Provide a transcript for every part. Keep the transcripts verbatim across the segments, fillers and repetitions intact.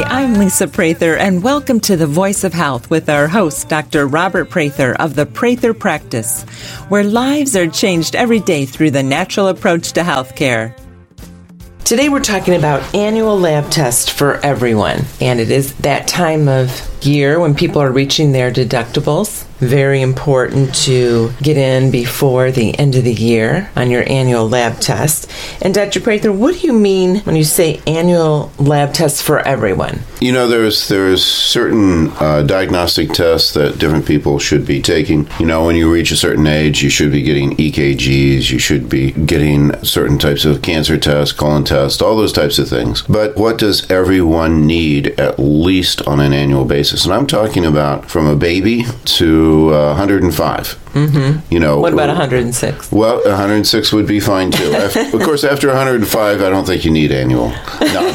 I'm Lisa Prather, and welcome to The Voice of Health with our host, Doctor Robert Prather of the Prather Practice, where lives are changed every day through the natural approach to healthcare. Today we're talking about annual lab tests for everyone, and it is that time of year when people are reaching their deductibles. Very important to get in before the end of the year on your annual lab test. And Doctor Prather, what do you mean when you say annual lab tests for everyone? You know, there's there's certain uh, diagnostic tests that different people should be taking. You know, when you reach a certain age, you should be getting E K Gs, you should be getting certain types of cancer tests, colon tests, all those types of things. But what does everyone need at least on an annual basis? And I'm talking about from a baby to uh, one hundred five. Mm-hmm. You know, what about one hundred six? Well, one hundred six would be fine too. Of course, after one hundred five, I don't think you need annual. No.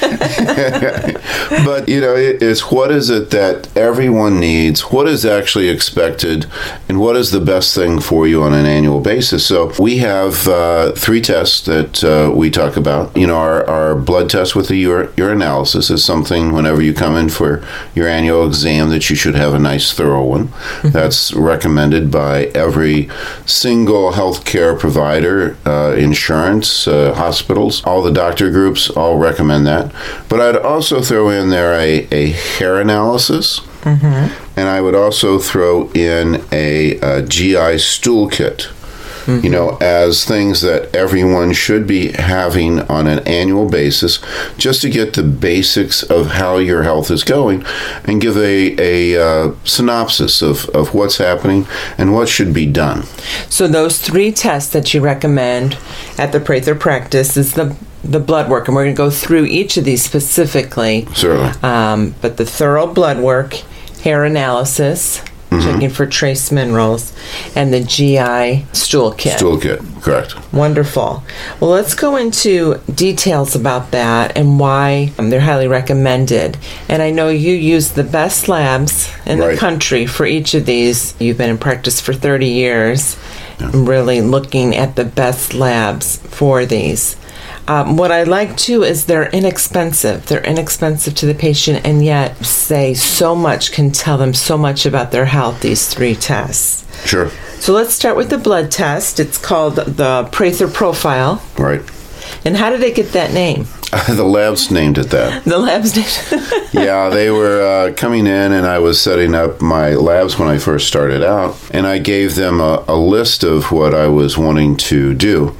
But you know, it's what is it that everyone needs? What is actually expected, and what is the best thing for you on an annual basis? So we have uh, three tests that uh, we talk about. You know, our, our blood test with the ur- urinalysis is something whenever you come in for your annual exam that you should have a nice thorough one. Mm-hmm. That's recommended by every single healthcare provider, uh, insurance, uh, hospitals, all the doctor groups all recommend that. But I'd also throw in there a, a hair analysis, mm-hmm. and I would also throw in a, a G I stool kit. Mm-hmm. You know, as things that everyone should be having on an annual basis, just to get the basics of how your health is going and give a, a uh, synopsis of, of what's happening and what should be done. So those three tests that you recommend at the Prather Practice is the the blood work, and we're going to go through each of these specifically. Certainly. Um, but the thorough blood work, hair analysis, mm-hmm. checking for trace minerals, and the G I stool kit. Stool kit, correct. Wonderful. Well, let's go into details about that and why um, they're highly recommended. And I know you use the best labs in right. the country for each of these. You've been in practice for thirty years, yeah. really looking at the best labs for these. Um, what I like, too, is they're inexpensive. They're inexpensive to the patient, and yet say so much, can tell them so much about their health, these three tests. Sure. So let's start with the blood test. It's called the Prather Profile. Right. And how did they get that name? The labs named it that. The labs named it. Yeah, they were uh, coming in, and I was setting up my labs when I first started out, and I gave them a, a list of what I was wanting to do.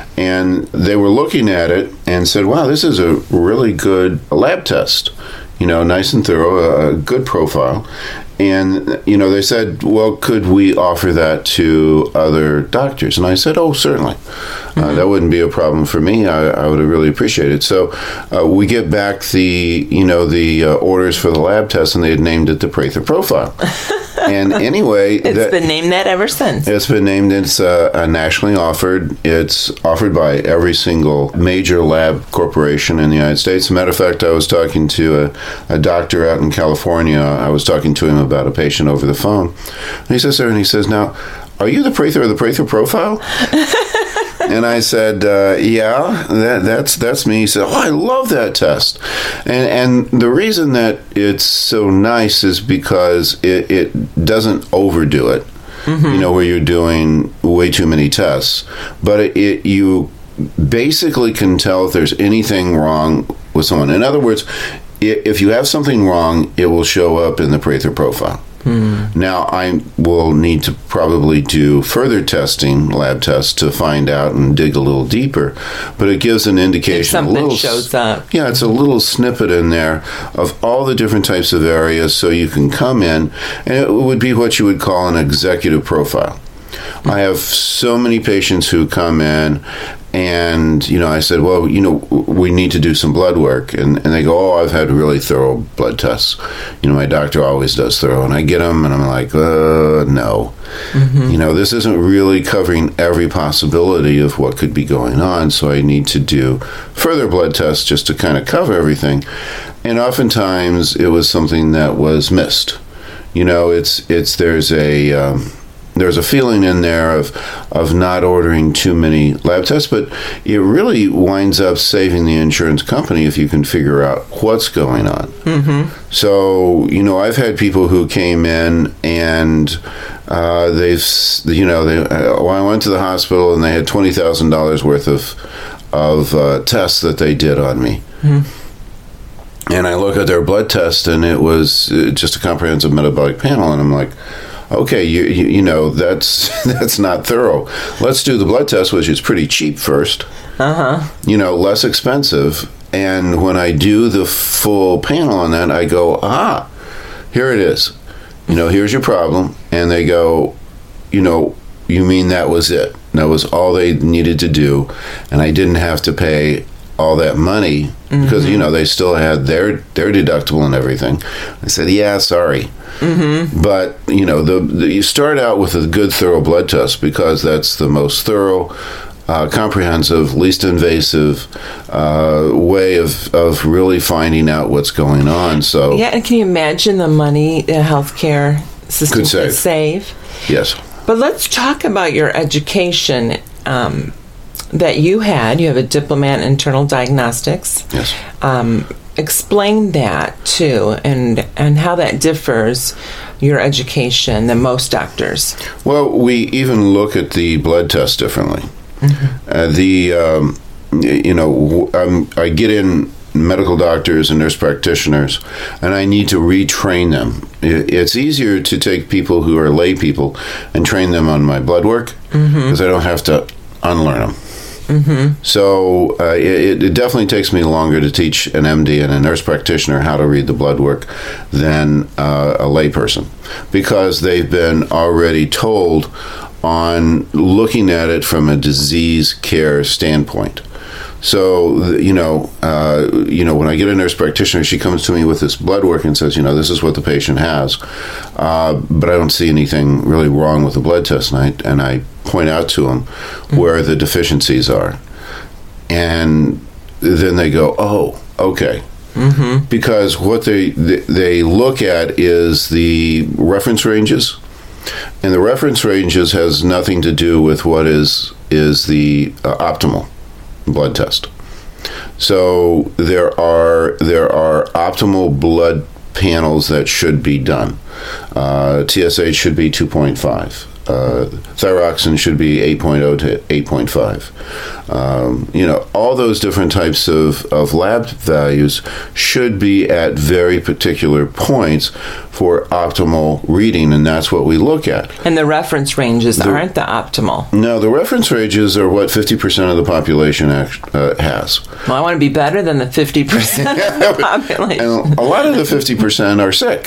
And they were looking at it and said, wow, this is a really good lab test. You know, nice and thorough, a good profile. And, you know, they said, well, could we offer that to other doctors? And I said, oh, certainly. Mm-hmm. Uh, that wouldn't be a problem for me. I, I would have really appreciated it. So uh, we get back the, you know, the uh, orders for the lab test, and they had named it the Prather Profile. And anyway, it's that, been named that ever since. It's been named. It's uh, nationally offered. It's offered by every single major lab corporation in the United States. As a matter of fact, I was talking to a, a doctor out in California. I was talking to him about a patient over the phone. And he says, sir, and he says, now, are you the Prather of the Prather Profile? And I said, uh, yeah, that, that's that's me. He said, oh, I love that test. And and the reason that it's so nice is because it, it doesn't overdo it, mm-hmm. you know, where you're doing way too many tests. But it, it you basically can tell if there's anything wrong with someone. In other words, if you have something wrong, it will show up in the Prather Profile. Mm. Now, I will need to probably do further testing, lab tests, to find out and dig a little deeper. But it gives an indication. If something a little, shows up. Yeah, it's a little snippet in there of all the different types of areas, so you can come in, and it would be what you would call an executive profile. Mm. I have so many patients who come in, and, you know, I said, well, you know, we need to do some blood work. And, and they go, oh, I've had really thorough blood tests. You know, my doctor always does thorough. And I get them, and I'm like, uh, no. Mm-hmm. You know, this isn't really covering every possibility of what could be going on. So I need to do further blood tests just to kind of cover everything. And oftentimes it was something that was missed. You know, it's, it's there's a... Um, there's a feeling in there of of not ordering too many lab tests, but it really winds up saving the insurance company if you can figure out what's going on. Mm-hmm. So, you know, I've had people who came in and uh, they've, you know, they, uh, well, I went to the hospital and they had twenty thousand dollars worth of, of uh, tests that they did on me. Mm-hmm. And I look at their blood test and it was just a comprehensive metabolic panel, and I'm like, okay, you, you you know, that's that's not thorough. Let's do the blood test, which is pretty cheap first. Uh-huh. You know, less expensive. And when I do the full panel on that, I go, ah, here it is. You know, here's your problem. And they go, you know, you mean that was it? That was all they needed to do. And I didn't have to pay all that money because, mm-hmm. you know, they still had their, their deductible and everything. I said, yeah, sorry. Mm-hmm. But, you know, the, the you start out with a good, thorough blood test because that's the most thorough, uh, comprehensive, least invasive uh, way of, of really finding out what's going on. So yeah, and can you imagine the money the healthcare system could save? Could save? Yes. But let's talk about your education um, that you had. You have a diploma in internal diagnostics. Yes. Um, explain that too, and and how that differs your education than most doctors. Well, we even look at the blood test differently. Mm-hmm. Uh, the um, you know um, I get in medical doctors and nurse practitioners, and I need to retrain them. It's easier to take people who are lay people and train them on my blood work because mm-hmm. I don't have to unlearn them. Mm-hmm. So uh, it, it definitely takes me longer to teach an M D and a nurse practitioner how to read the blood work than uh, a lay person, because they've been already told on looking at it from a disease care standpoint. So, you know, uh, you know, when I get a nurse practitioner, she comes to me with this blood work and says, you know, this is what the patient has, uh, but I don't see anything really wrong with the blood test. And I, and I point out to them mm-hmm. where the deficiencies are. And then they go, oh, okay. Mm-hmm. Because what they they look at is the reference ranges. And the reference ranges has nothing to do with what is, is the uh, optimal blood test. So there are there are optimal blood panels that should be done. Uh, T S H should be two point five. Uh, thyroxine should be eight point oh to eight point five. Um, you know, all those different types of, of lab values should be at very particular points for optimal reading, and that's what we look at. And the reference ranges the, aren't the optimal. No, the reference ranges are what fifty percent of the population act, uh, has. Well, I want to be better than the fifty percent of the population. And a lot of the fifty percent are sick.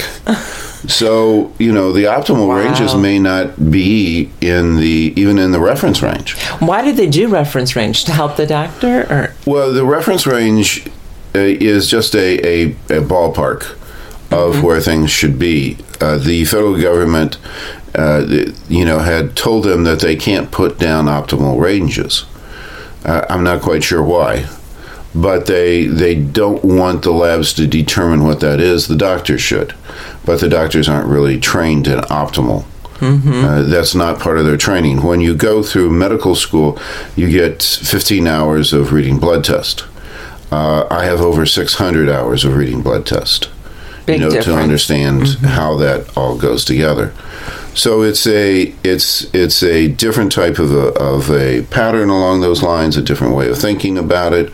So, you know, the optimal wow. ranges may not be in the even in the reference range. Why did they do reference range? To help the doctor? Or? Well, the reference range uh, is just a, a, a ballpark of mm-hmm. where things should be. Uh, the federal government, uh, you know, had told them that they can't put down optimal ranges. Uh, I'm not quite sure why. But they they don't want the labs to determine what that is. The doctors should. But the doctors aren't really trained in optimal. Mm-hmm. Uh, that's not part of their training. When you go through medical school, you get fifteen hours of reading blood test. Uh, I have over six hundred hours of reading blood test. Big you know, difference. To understand mm-hmm. how that all goes together. So it's a it's it's a different type of a, of a pattern along those lines, a different way of thinking about it,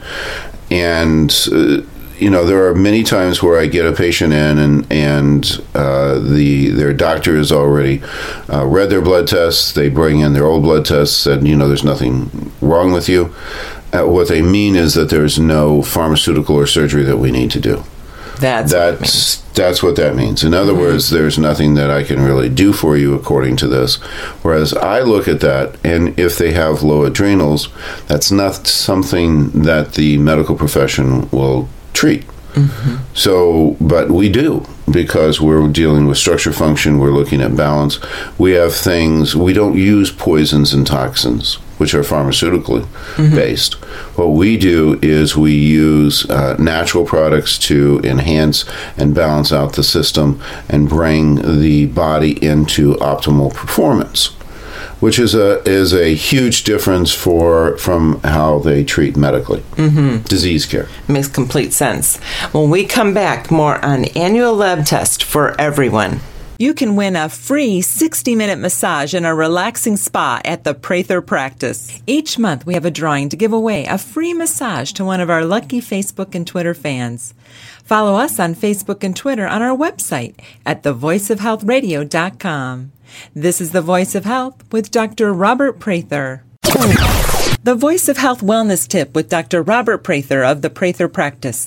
and uh, you know there are many times where I get a patient in and and uh, the their doctor has already uh, read their blood tests. They bring in their old blood tests, said you know there's nothing wrong with you. Uh, what they mean is that there's no pharmaceutical or surgery that we need to do. That's that's what that's what that means. In other mm-hmm. words, there's nothing that I can really do for you according to this. Whereas I look at that, and if they have low adrenals, that's not something that the medical profession will treat. Mm-hmm. So, but we do, because we're dealing with structure function, we're looking at balance. We have things, we don't use poisons and toxins, which are pharmaceutically mm-hmm. based. What we do is we use uh, natural products to enhance and balance out the system and bring the body into optimal performance. which is a is a huge difference for from how they treat medically. Mm-hmm. Disease care. Makes complete sense. When we come back, more on annual lab test for everyone. You can win a free sixty-minute massage in a relaxing spa at the Prather Practice. Each month, we have a drawing to give away a free massage to one of our lucky Facebook and Twitter fans. Follow us on Facebook and Twitter on our website at the voice of health radio dot com. This is The Voice of Health with Doctor Robert Prather. The Voice of Health Wellness Tip with Doctor Robert Prather of the Prather Practice.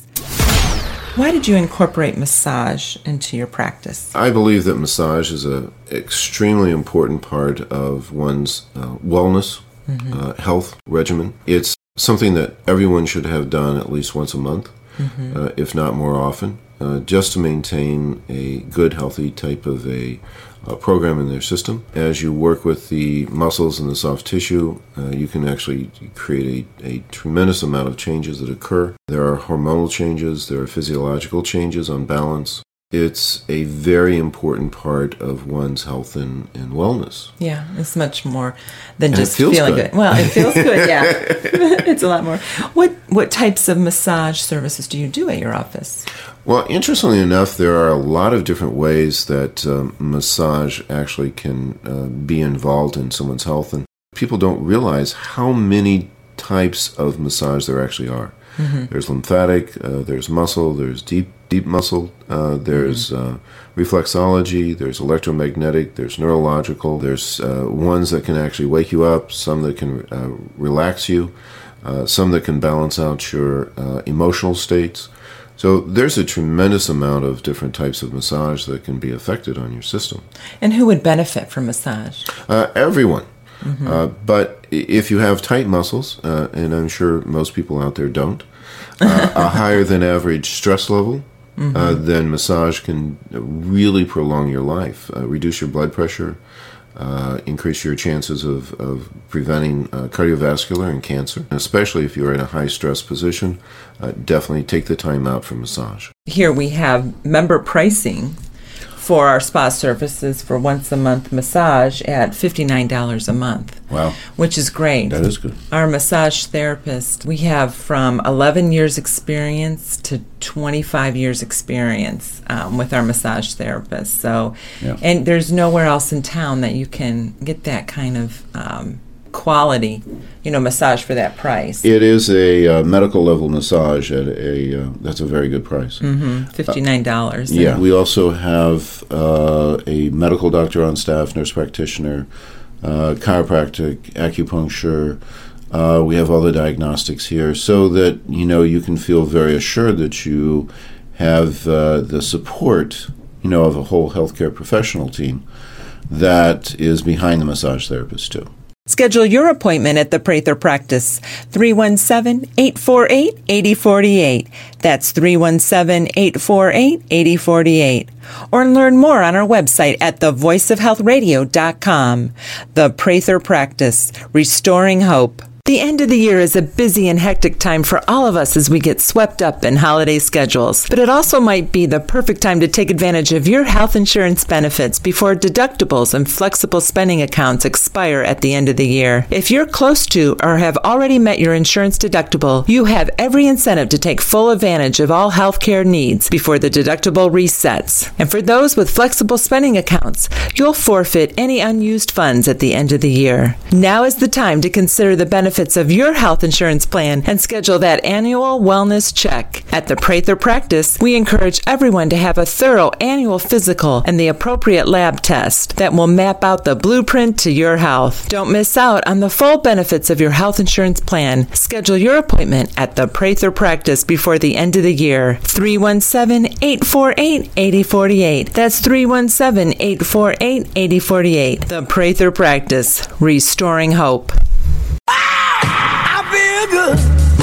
Why did you incorporate massage into your practice? I believe that massage is an extremely important part of one's uh, wellness, mm-hmm. uh, health regimen. It's something that everyone should have done at least once a month, mm-hmm. uh, if not more often, uh, just to maintain a good, healthy type of a uh, program in their system. As you work with the muscles and the soft tissue, uh, you can actually create a, a tremendous amount of changes that occur. There are hormonal changes, there are physiological changes on balance. It's a very important part of one's health and, and wellness. Yeah, it's much more than and just it feels feeling good. good. Well, it feels good, yeah. It's a lot more. What what types of massage services do you do at your office? Well, interestingly enough, there are a lot of different ways that um, massage actually can uh, be involved in someone's health, and people don't realize how many types of massage there actually are. Mm-hmm. There's lymphatic, uh, there's muscle, there's deep deep muscle, uh, there's uh, reflexology, there's electromagnetic, there's neurological, there's uh, ones that can actually wake you up, some that can uh, relax you, uh, some that can balance out your uh, emotional states. So there's a tremendous amount of different types of massage that can be affected on your system. And who would benefit from massage? Uh, everyone. Mm-hmm. Uh, but if you have tight muscles, uh, and I'm sure most people out there don't, uh, a higher than average stress level, mm-hmm. uh, then massage can really prolong your life, uh, reduce your blood pressure, uh, increase your chances of, of preventing uh, cardiovascular and cancer. Especially if you're in a high stress position, uh, definitely take the time out for massage. Here we have member pricing for our spa services for once a month massage at fifty-nine dollars a month. Wow. Which is great. That is good. Our massage therapist, we have from eleven years experience to twenty-five years experience um, with our massage therapist. So, yeah. And there's nowhere else in town that you can get that kind of um, quality, you know, massage for that price. It is a uh, medical level massage at a uh, that's a very good price. Mm-hmm. fifty-nine dollars. Uh, yeah, we also have uh, a medical doctor on staff, nurse practitioner, uh, chiropractic, acupuncture. Uh, we have all the diagnostics here, so that you know you can feel very assured that you have uh, the support, you know, of a whole healthcare professional team that is behind the massage therapist too. Schedule your appointment at the Prather Practice, three one seven, eight four eight, eight zero four eight. That's three one seven, eight four eight, eight zero four eight. Or learn more on our website at the voice of health radio dot com. The Prather Practice, restoring hope. The end of the year is a busy and hectic time for all of us as we get swept up in holiday schedules. But it also might be the perfect time to take advantage of your health insurance benefits before deductibles and flexible spending accounts expire at the end of the year. If you're close to or have already met your insurance deductible, you have every incentive to take full advantage of all health care needs before the deductible resets. And for those with flexible spending accounts, you'll forfeit any unused funds at the end of the year. Now is the time to consider the benefits of your health insurance plan and schedule that annual wellness check. At the Prather Practice, we encourage everyone to have a thorough annual physical and the appropriate lab test that will map out the blueprint to your health. Don't miss out on the full benefits of your health insurance plan. Schedule your appointment at the Prather Practice before the end of the year. three one seven, eight four eight, eight zero four eight. That's three one seven, eight four eight, eight zero four eight. The Prather Practice, restoring hope. Good.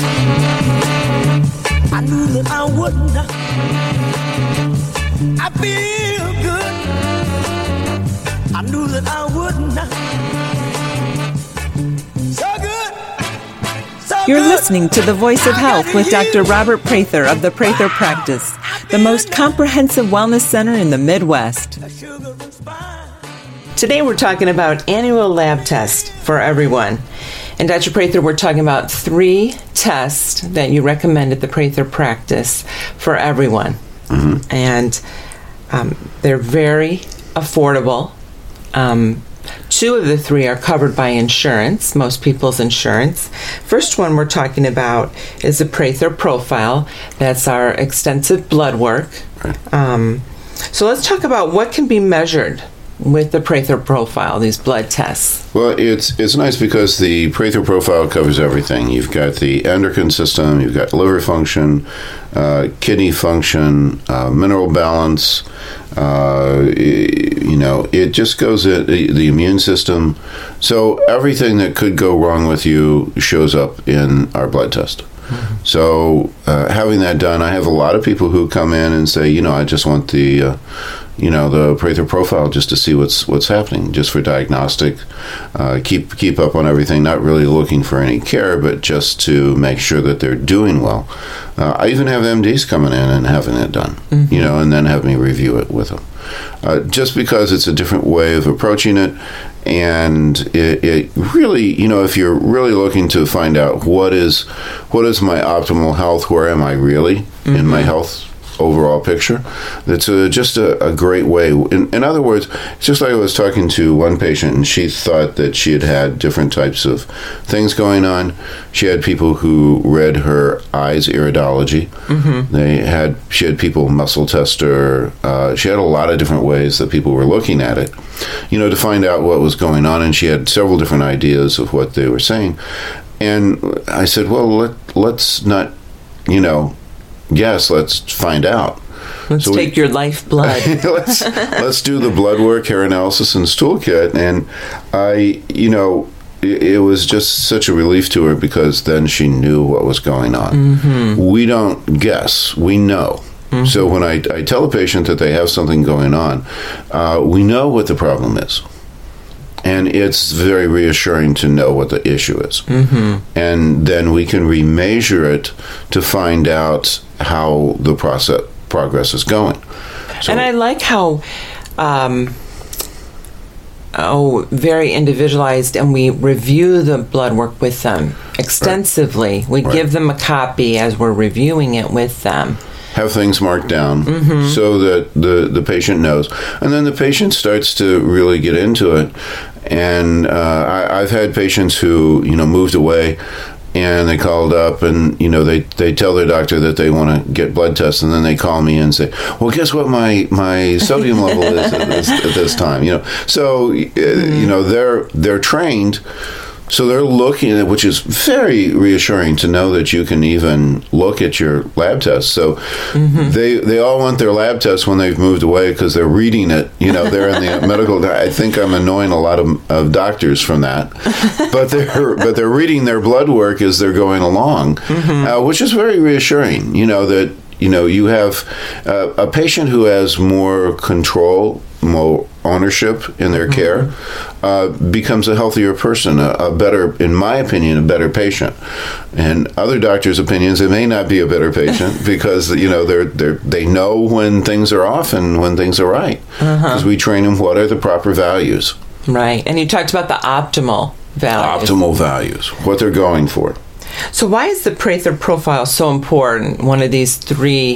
I knew that I wouldn't. I feel good. I knew that I wouldn't. So good. So You're good. listening to The Voice of Health with Doctor Robert Prather of the Prather Practice, the most comprehensive wellness center in the Midwest. Today we're talking about annual lab tests for everyone. And Doctor Prather, we're talking about three tests that you recommend at the Prather practice for everyone. Mm-hmm. And um, they're very affordable. Um, two of the three are covered by insurance, most people's insurance. First one we're talking about is the Prather Profile. That's our extensive blood work. Right. Um, so let's talk about what can be measured with the Prather Profile, these blood tests. Well, it's it's nice because the Prather Profile covers everything. You've got the endocrine system, you've got liver function, uh, kidney function, uh, mineral balance. Uh, you know, it just goes at the, the immune system. So everything that could go wrong with you shows up in our blood test. Mm-hmm. So uh, having that done, I have a lot of people who come in and say, you know, I just want the, uh, you know, the Prather Profile just to see what's what's happening, just for diagnostic, uh, keep keep up on everything, not really looking for any care, but just to make sure that they're doing well. Uh, I even have M Ds coming in and having it done, mm-hmm. you know, and then have me review it with them. Uh, just because it's a different way of approaching it, and it, it really, you know, if you're really looking to find out what is what is my optimal health, where am I really mm-hmm. in my health overall picture, it's a, just a, a great way. In, in other words, it's just like I was talking to one patient, and she thought that she had had different types of things going on. She had people who read her eyes iridology. Mm-hmm. They had she had people muscle test her. Uh, she had a lot of different ways that people were looking at it, you know, to find out what was going on. And she had several different ideas of what they were saying. And I said, well, let let's not, you know. Yes, let's find out. Let's so take we, your lifeblood. let's let's do the blood work, hair analysis, and stool kit. And I, you know, it, it was just such a relief to her because then she knew what was going on. Mm-hmm. We don't guess; we know. Mm-hmm. So when I, I tell a patient that they have something going on, uh, we know what the problem is. And it's very reassuring to know what the issue is. Mm-hmm. And then we can remeasure it to find out how the process progress is going. So, and I like how, um, oh, very individualized, and we review the blood work with them extensively. Right. We right. give them a copy as we're reviewing it with them. Have things marked down mm-hmm. so that the, the patient knows. And then the patient starts to really get into it. And uh, I, I've had patients who, you know, moved away and they called up and, you know, they, they tell their doctor that they want to get blood tests, and then they call me and say, well, guess what my, my sodium level is at this, at this time, you know. So, mm-hmm. you know, they're they're trained. So they're looking at it, which is very reassuring to know that you can even look at your lab tests. So mm-hmm. they they all want their lab tests when they've moved away because they're reading it. You know, they're in the medical. I think I'm annoying a lot of, of doctors from that, but they're but they're reading their blood work as they're going along, mm-hmm. uh, which is very reassuring. You know that you know you have uh, a patient who has more control, more ownership in their mm-hmm. care, uh, becomes a healthier person, a, a better, in my opinion, a better patient. And other doctors' opinions, it may not be a better patient because, you know, they're, they're, they know when things are off and when things are right. Because uh-huh. we train them what are the proper values. Right. And you talked about the optimal values. Optimal values, what they're going for. So why is the Prather Profile so important, one of these three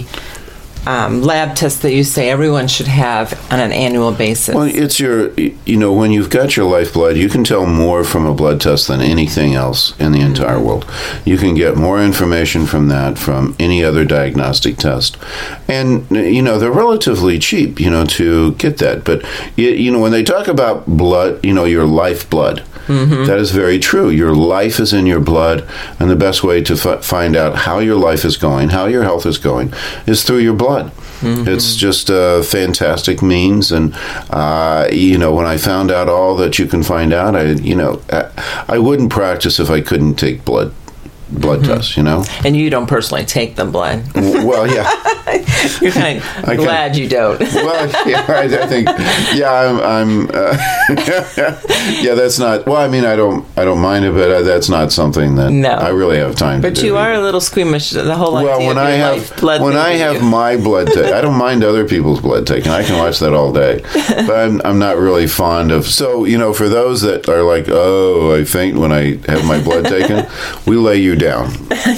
Um, lab tests that you say everyone should have on an annual basis? Well, it's your, you know, when you've got your lifeblood, you can tell more from a blood test than anything else in the entire world. You can get more information from that from any other diagnostic test. And, you know, they're relatively cheap, you know, to get that. But, you know, when they talk about blood, you know, your lifeblood, mm-hmm. that is very true. Your life is in your blood, and the best way to f- find out how your life is going, how your health is going, is through your blood. Mm-hmm. It's just a fantastic means, and uh, you know, when I found out all that you can find out, I, you know, I, I wouldn't practice if I couldn't take blood. blood mm-hmm. tests, you know? And you don't personally take the blood. Well, yeah. You're kind of I glad can, you don't. Well, yeah, I, I think, yeah, I'm, I'm uh, yeah, that's not, well, I mean, I don't, I don't mind it, but that's not something that no. I really have time but to do. But you are a little squeamish, the whole well, idea when of I your have, life, blood when I have you. my blood taken, I don't mind other people's blood taken. I can watch that all day. But I'm, I'm not really fond of, so, you know, for those that are like, oh, I faint when I have my blood taken, we lay you down.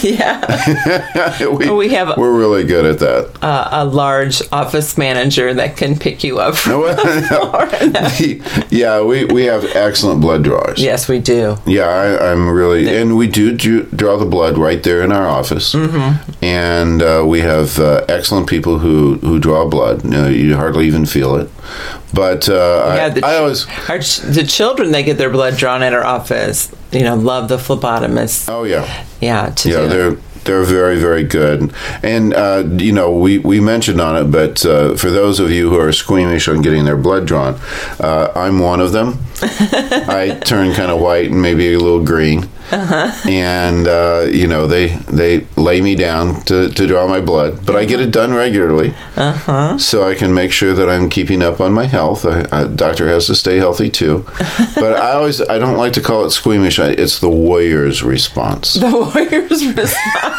Yeah. we, we have we're really good at that. Uh, a large office manager that can pick you up from no, the floor. No. Yeah, we, we have excellent blood drawers. Yes, we do. Yeah, I, I'm really, and we do, do draw the blood right there in our office. Mm-hmm. And uh, we have uh, excellent people who, who draw blood. You know, you hardly even feel it. But uh, yeah, I, the, I always... Our, the children, they get their blood drawn at our office, you know, love the phlebotomists. Oh, yeah. Yeah, to yeah, do they're... it. They're very, very good. And, uh, you know, we, we mentioned on it, but uh, for those of you who are squeamish on getting their blood drawn, uh, I'm one of them. I turn kind of white and maybe a little green. Uh-huh. And, uh, you know, they they lay me down to, to draw my blood. But I get it done regularly. Uh-huh. So I can make sure that I'm keeping up on my health. I, I, doctor has to stay healthy, too. But I always, I don't like to call it squeamish. I, it's the warrior's response. The warrior's response.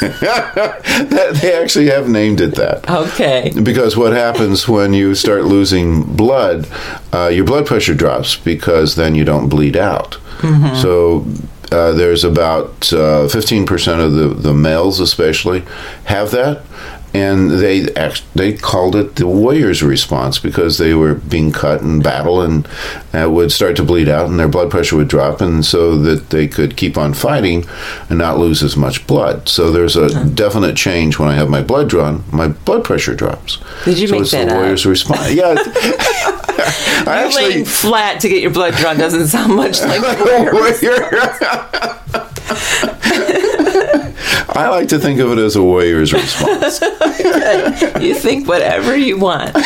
that, they actually have named it that. Okay. Because what happens when you start losing blood, uh, your blood pressure drops because then you don't bleed out. Mm-hmm. So uh, there's about uh, fifteen percent of the, the males especially have that. And they act, they called it the warrior's response because they were being cut in battle and uh, would start to bleed out and their blood pressure would drop, and so that they could keep on fighting and not lose as much blood. So there's a uh-huh. definite change when I have my blood drawn. My blood pressure drops. Did you so make it's that the warrior's up? response. Yeah. I You're actually, laying flat to get your blood drawn doesn't sound much like warrior. I like to think of it as a warrior's response. You think whatever you want.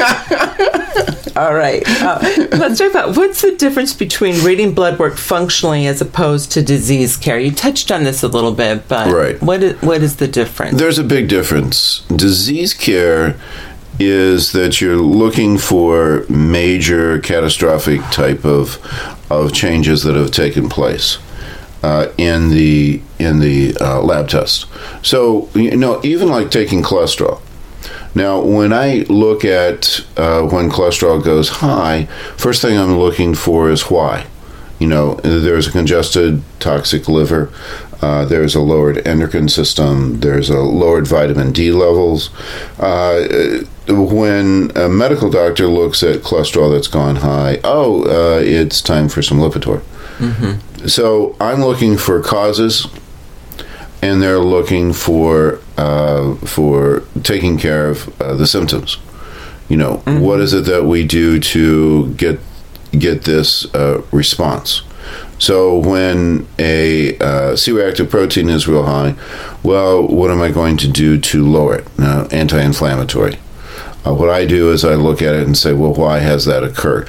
All right. Uh, let's talk about what's the difference between reading blood work functionally as opposed to disease care. You touched on this a little bit, but right. what is, what is the difference? There's a big difference. Disease care is that you're looking for major catastrophic type of of changes that have taken place uh, in the in the uh, lab test. So, you know, even like taking cholesterol. Now, when I look at uh, when cholesterol goes high, first thing I'm looking for is why. You know, there's a congested toxic liver, uh, there's a lowered endocrine system, there's a lowered vitamin D levels. Uh, when a medical doctor looks at cholesterol that's gone high, oh, uh, it's time for some Lipitor. Mm-hmm. So I'm looking for causes, and they're looking for uh, for taking care of uh, the symptoms. You know, mm-hmm. what is it that we do to get get this uh, response? So when a uh, C-reactive protein is real high, well, what am I going to do to lower it? Now, anti-inflammatory. Uh, what I do is I look at it and say, well, why has that occurred?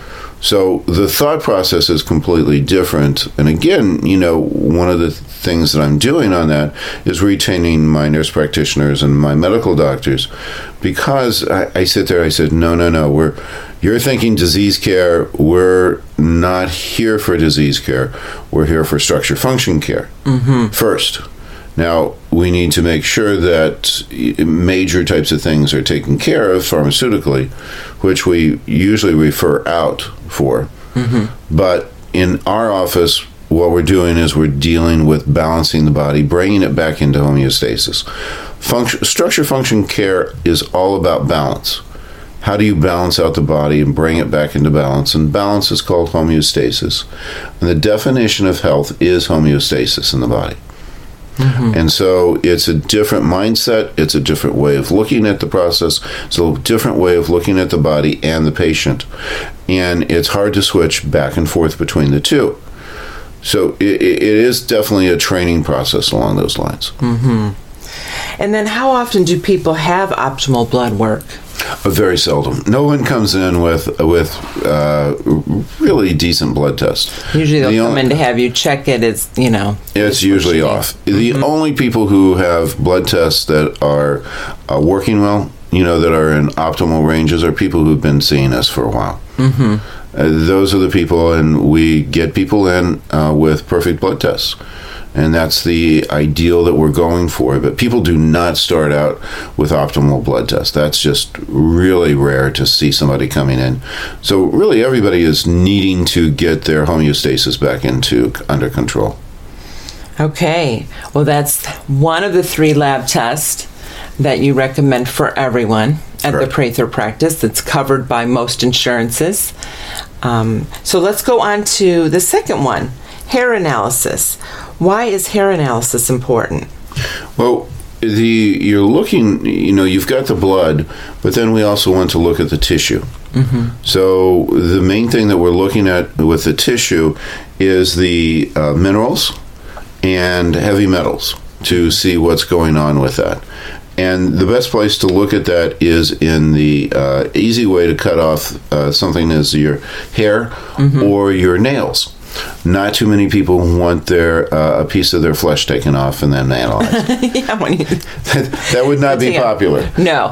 So the thought process is completely different. And again, you know, one of the things that I'm doing on that is retaining my nurse practitioners and my medical doctors, because I, I sit there, I said, no, no, no, we're you're thinking disease care. We're not here for disease care. We're here for structure function care mm-hmm. first. Now, we need to make sure that major types of things are taken care of pharmaceutically, which we usually refer out for. Mm-hmm. But in our office, what we're doing is we're dealing with balancing the body, bringing it back into homeostasis. Function, structure function care is all about balance. How do you balance out the body and bring it back into balance? And balance is called homeostasis. And the definition of health is homeostasis in the body. Mm-hmm. And so it's a different mindset, it's a different way of looking at the process, it's a different way of looking at the body and the patient. And it's hard to switch back and forth between the two. So it, it is definitely a training process along those lines. Mm-hmm. And then how often do people have optimal blood work? Uh, very seldom. No one comes in with with uh, really decent blood tests. Usually they'll The come only- in to have you check it. It's, you know. It's usually off. The only people who have blood tests that are uh, working well, you know, that are in optimal ranges, are people who've been seeing us for a while. Mm-hmm. Uh, those are the people, and we get people in uh, with perfect blood tests. And that's the ideal that we're going for. But people do not start out with optimal blood tests. That's just really rare to see somebody coming in. So really everybody is needing to get their homeostasis back into under control. Okay. Well, that's one of the three lab tests that you recommend for everyone at Correct. the Prather practice. That's covered by most insurances. Um, so let's go on to the second one, hair analysis. Why is hair analysis important? Well, the you're looking, you know, you've got the blood, but then we also want to look at the tissue. Mm-hmm. So the main thing that we're looking at with the tissue is the uh, minerals and heavy metals to see what's going on with that. And the best place to look at that is in the uh, easy way to cut off uh, something is your hair mm-hmm. or your nails. Not too many people want their uh, a piece of their flesh taken off and then analyzed. yeah, when you, that, that would not be Yeah. popular. No.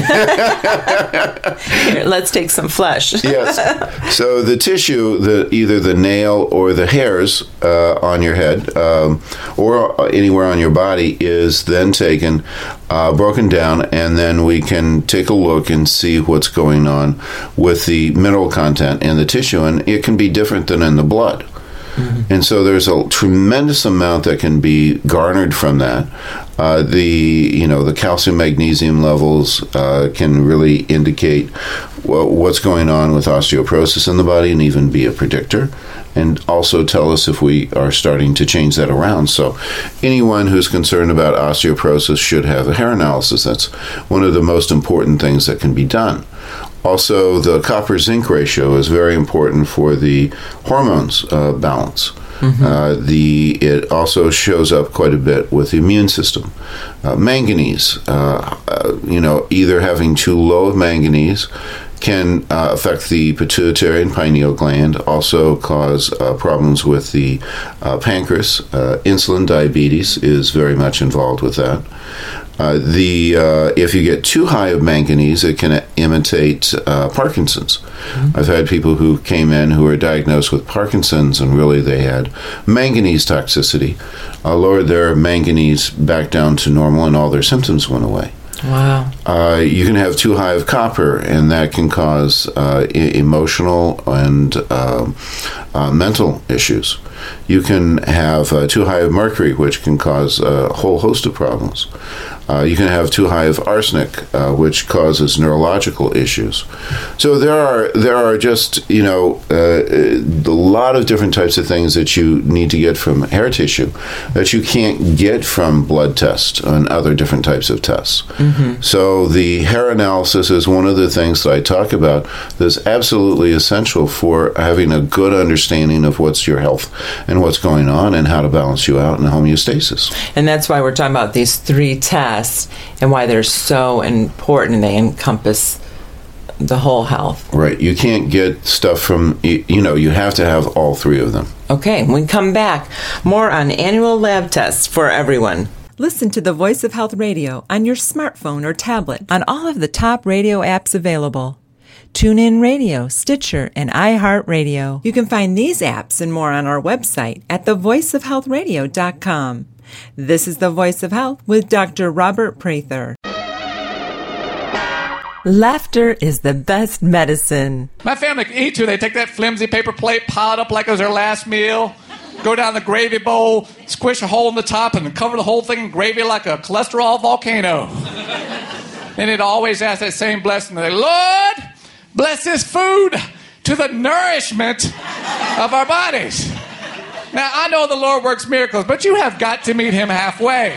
Here, let's take some flesh. Yes. So the tissue, the either the nail or the hairs uh, on your head um, or anywhere on your body is then taken, uh, broken down, and then we can take a look and see what's going on with the mineral content in the tissue, and it can be different than in the blood. Mm-hmm. And so there's a tremendous amount that can be garnered from that. Uh, the you know the calcium magnesium levels uh, can really indicate well, what's going on with osteoporosis in the body, and even be a predictor, and also tell us if we are starting to change that around. So anyone who's concerned about osteoporosis should have a hair analysis. That's one of the most important things that can be done. Also, the copper-zinc ratio is very important for the hormones uh, balance. Mm-hmm. Uh, the it also shows up quite a bit with the immune system. Uh, manganese, uh, uh, you know, either having too low of manganese can uh, affect the pituitary and pineal gland, also cause uh, problems with the uh, pancreas. Uh, insulin diabetes is very much involved with that. Uh, the uh, if you get too high of manganese, it can imitate uh, Parkinson's. Mm-hmm. I've had people who came in who were diagnosed with Parkinson's, and really they had manganese toxicity. Uh, lowered their manganese back down to normal, and all their symptoms went away. Wow. Uh, you can have too high of copper, and that can cause uh, e- emotional and uh, uh, mental issues. You can have uh, too high of mercury, which can cause a whole host of problems. Uh, you can have too high of arsenic, uh, which causes neurological issues. So there are there are just you know uh, a lot of different types of things that you need to get from hair tissue that you can't get from blood tests and other different types of tests. Mm-hmm. So the hair analysis is one of the things that I talk about that's absolutely essential for having a good understanding of what's your health and what's going on and how to balance you out in homeostasis. And that's why we're talking about these three tests and why they're so important, and they encompass the whole health. Right. You can't get stuff from, you know, you have to have all three of them. Okay, when we come back, more on annual lab tests for everyone. Listen to the Voice of Health radio on your smartphone or tablet on all of the top radio apps available. TuneIn Radio, Stitcher, and iHeartRadio. You can find these apps and more on our website at the voice of health radio dot com. This is The Voice of Health with Doctor Robert Prather. Laughter is the best medicine. My family can eat too. They take that flimsy paper plate, pile it up like it was their last meal, go down the gravy bowl, squish a hole in the top, and cover the whole thing in gravy like a cholesterol volcano. And it always asks that same blessing. They, Lord, bless this food to the nourishment of our bodies. Now, I know the Lord works miracles, but you have got to meet him halfway.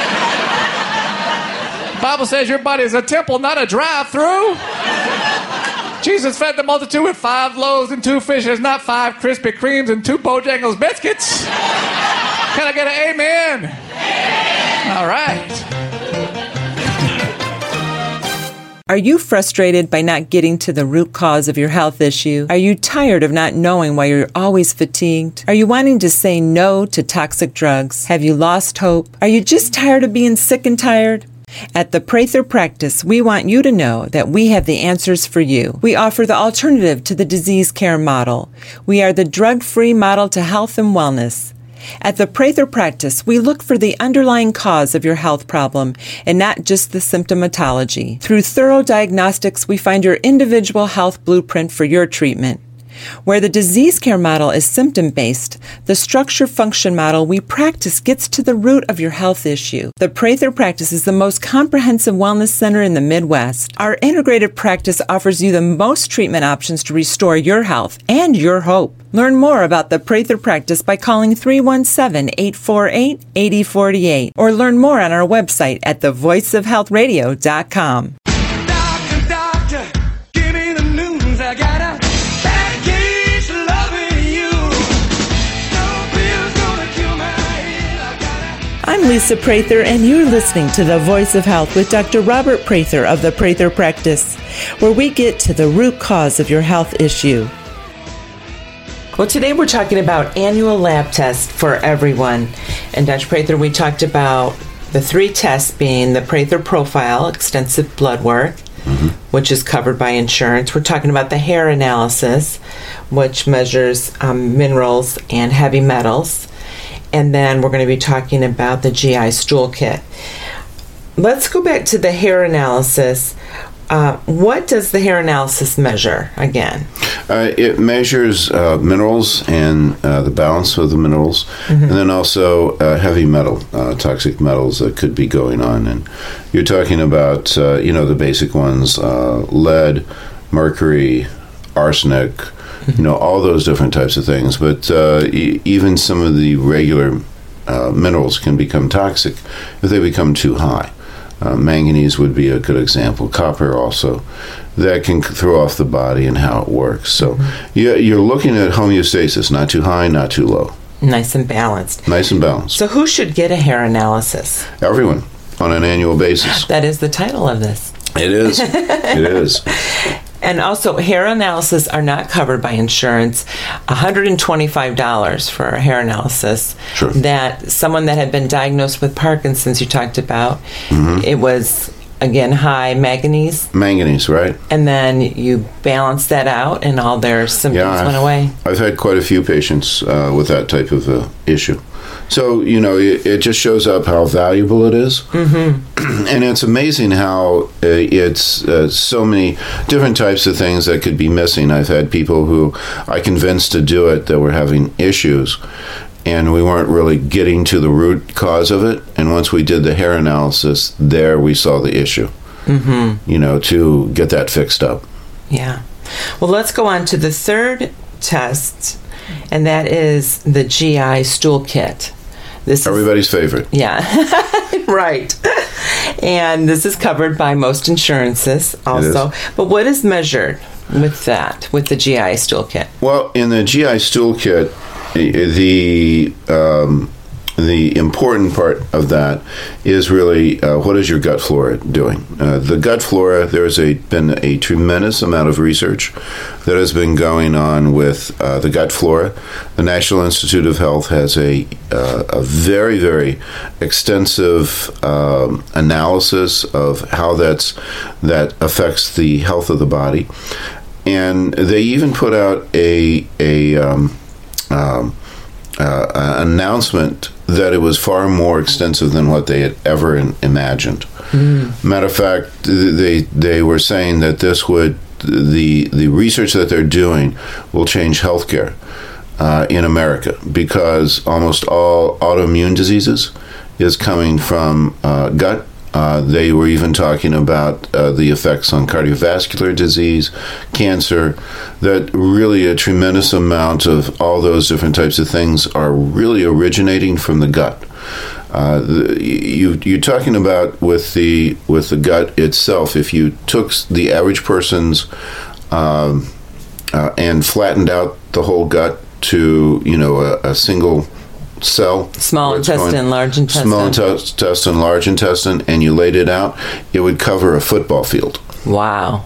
The Bible says your body is a temple, not a drive-through. Jesus fed the multitude with five loaves and two fishes, not five Krispy Kremes and two Bojangles biscuits. Can I get an amen? Amen. All right. Are you frustrated by not getting to the root cause of your health issue? Are you tired of not knowing why you're always fatigued? Are you wanting to say no to toxic drugs? Have you lost hope? Are you just tired of being sick and tired? At the Prather Practice, we want you to know that we have the answers for you. We offer the alternative to the disease care model. We are the drug-free model to health and wellness. At the Prather Practice, we look for the underlying cause of your health problem and not just the symptomatology. Through thorough diagnostics, we find your individual health blueprint for your treatment. Where the disease care model is symptom-based, the structure-function model we practice gets to the root of your health issue. The Prather Practice is the most comprehensive wellness center in the Midwest. Our integrated practice offers you the most treatment options to restore your health and your hope. Learn more about the Prather Practice by calling three one seven, eight four eight, eight zero four eight or learn more on our website at the voice of health radio dot com. Doctor, doctor, give me the news. I got a bad case of loving you. No pill's gonna cure my head. I got a I'm Lisa Prather, and you're listening to The Voice of Health with Doctor Robert Prather of the Prather Practice, where we get to the root cause of your health issue. Well, today we're talking about annual lab tests for everyone. And Doctor Prather, we talked about the three tests being the Prather Profile, extensive blood work, mm-hmm. which is covered by insurance. We're talking about the hair analysis, which measures um, minerals and heavy metals. And then we're going to be talking about the G I stool kit. Let's go back to the hair analysis. Uh, what does the hair analysis measure again? Uh, it measures uh, minerals and uh, the balance of the minerals, mm-hmm. and then also uh, heavy metal, uh, toxic metals that could be going on. And you're talking about, uh, you know, the basic ones, uh, lead, mercury, arsenic, mm-hmm. you know, all those different types of things. But uh, e- even some of the regular uh, minerals can become toxic if they become too high. Uh, manganese would be a good example. Copper also. That can throw off the body and how it works. So mm-hmm. you're, you're looking at homeostasis, not too high, not too low. Nice and balanced. Nice and balanced. So who should get a hair analysis? Everyone, on an annual basis. That is the title of this. It is. It is. And also, hair analysis are not covered by insurance. one hundred twenty-five dollars for a hair analysis. Sure. That someone that had been diagnosed with Parkinson's, you talked about, mm-hmm. it was, again, high manganese. Manganese, right. And then you balance that out and all their symptoms yeah, went away. I've had quite a few patients uh, with that type of uh, issue. So, you know, it, it just shows up how valuable it is. Mm-hmm. And it's amazing how uh, it's uh, so many different types of things that could be missing. I've had people who I convinced to do it that were having issues, and we weren't really getting to the root cause of it. And once we did the hair analysis, there we saw the issue, mm-hmm. you know, to get that fixed up. Yeah. Well, let's go on to the third test, and that is the G I stool kit. This Everybody's is, favorite. Yeah, right. And this is covered by most insurances also. But what is measured with that, with the G I stool kit? Well, in the G I stool kit, the um, the important part of that is really uh, what is your gut flora doing? Uh, the gut flora, there's a, been a tremendous amount of research that has been going on with uh, the gut flora. The National Institute of Health has a, uh, a very, very extensive um, analysis of how that's that affects the health of the body. And they even put out a, a um, um, uh, an announcement that it was far more extensive than what they had ever in, imagined. Mm. Matter of fact, they they were saying that this would the the research that they're doing will change healthcare uh, in America, because almost all autoimmune diseases is coming from uh, gut. Uh, they were even talking about uh, the effects on cardiovascular disease, cancer, that really a tremendous amount of all those different types of things are really originating from the gut. Uh, the, you, you're talking about with the with the gut itself. If you took the average person's um, uh, and flattened out the whole gut to, you know, a, a single cell, small intestine, going, large intestine, small intestine, large intestine, and you laid it out, it would cover a football field. Wow.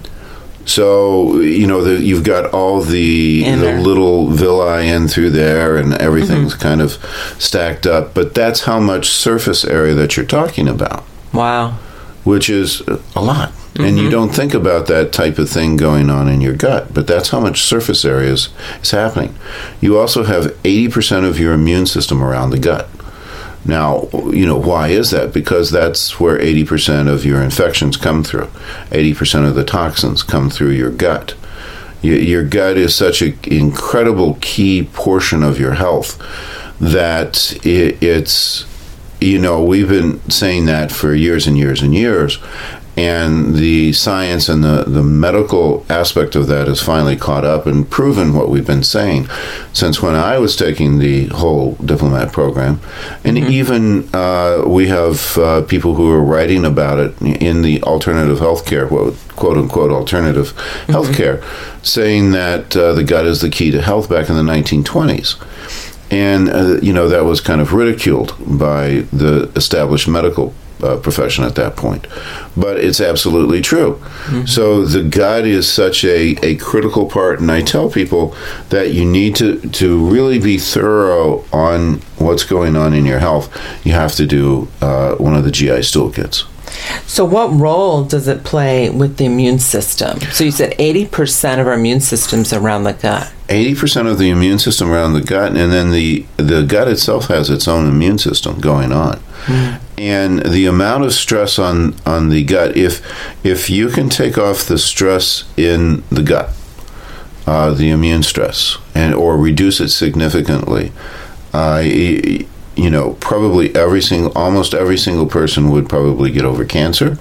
So, you know, the, you've got all the, the Inner. little villi in through there, and everything's Mm-hmm. kind of stacked up. But that's how much surface area that you're talking about, Wow. which is a lot. And you don't think about that type of thing going on in your gut, but that's how much surface area is, is happening. You also have eighty percent of your immune system around the gut. Now, you know, why is that? Because that's where eighty percent of your infections come through. eighty percent of the toxins come through your gut. Your, your gut is such an incredible key portion of your health that it, it's, you know, we've been saying that for years and years and years. And the science and the, the medical aspect of that has finally caught up and proven what we've been saying since when I was taking the whole diplomat program. And even uh, we have uh, people who are writing about it in the alternative healthcare, quote unquote alternative healthcare, saying that uh, the gut is the key to health back in the nineteen twenties. And, uh, you know, that was kind of ridiculed by the established medical Uh, profession at that point. But it's absolutely true. Mm-hmm. So the gut is such a, a critical part, and I tell people that you need to, to really be thorough on what's going on in your health. You have to do uh, one of the G I stool kits. So what role does it play with the immune system? So you said eighty percent of our immune system's around the gut. eighty percent of the immune system around the gut, and then the, the gut itself has its own immune system going on. Mm. And the amount of stress on, on the gut, if if you can take off the stress in the gut, uh, the immune stress, and or reduce it significantly, uh, you know, probably every single, almost every single person would probably get over cancer.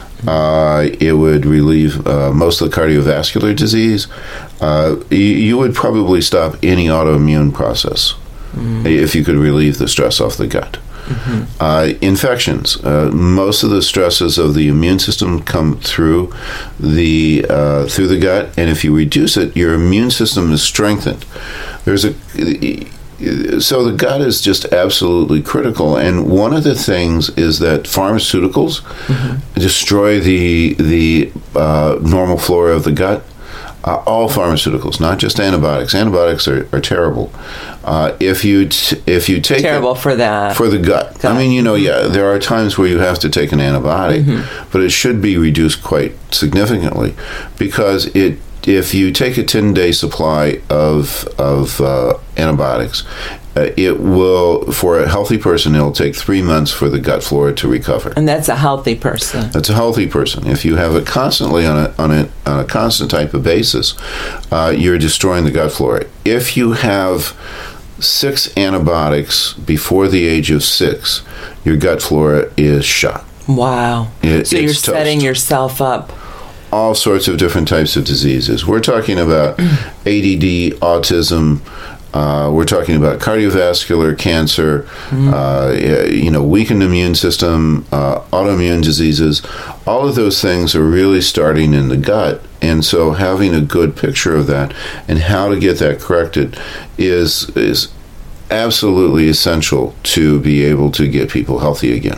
Uh, it would relieve uh, most of the cardiovascular disease. Uh, you, you would probably stop any autoimmune process mm. if you could relieve the stress off the gut. Mm-hmm. Uh, infections. Uh, most of the stresses of the immune system come through the uh, through the gut, and if you reduce it, your immune system is strengthened. There's a So the gut is just absolutely critical, and one of the things is that pharmaceuticals mm-hmm. destroy the the uh, normal flora of the gut. Uh, all pharmaceuticals, not just antibiotics. Antibiotics are, are terrible. Uh, if you t- if you take terrible it, for the for the gut. gut. I mean, you know, yeah, there are times where you have to take an antibiotic, mm-hmm. but it should be reduced quite significantly, because it. If you take a ten-day supply of of uh, antibiotics, uh, it will, for a healthy person, it'll take three months for the gut flora to recover. And that's a healthy person. That's a healthy person. If you have it constantly on a on a, on a constant type of basis, uh, you're destroying the gut flora. If you have six antibiotics before the age of six, your gut flora is shot. Wow. It, so you're toast. setting yourself up. All sorts of different types of diseases. We're talking about A D D, autism. Uh, we're talking about cardiovascular cancer, mm-hmm. uh, you know, weakened immune system, uh, autoimmune diseases. All of those things are really starting in the gut. And so having a good picture of that and how to get that corrected is is absolutely essential to be able to get people healthy again.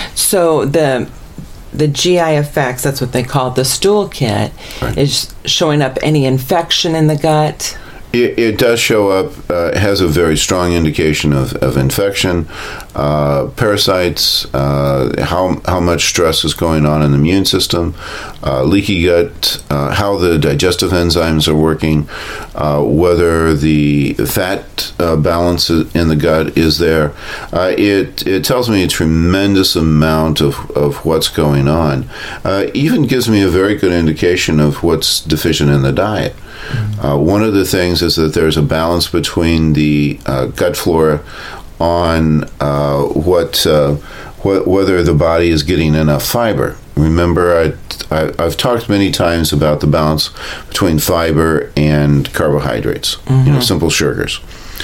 So the... The G I effects, that's what they call it, the stool kit, right. is showing up any infection in the gut? It, it does show up. Uh, it has a very strong indication of, of infection, uh, parasites, uh, how how much stress is going on in the immune system, uh, leaky gut, uh, how the digestive enzymes are working, uh, whether the fat uh, balance in the gut is there. Uh, it it tells me a tremendous amount of, of what's going on. Uh, even gives me a very good indication of what's deficient in the diet. Uh, one of the things is that there's a balance between the uh, gut flora on uh, what, uh, wh- whether the body is getting enough fiber. Remember, I, I, I've talked many times about the balance between fiber and carbohydrates, mm-hmm. you know, simple sugars.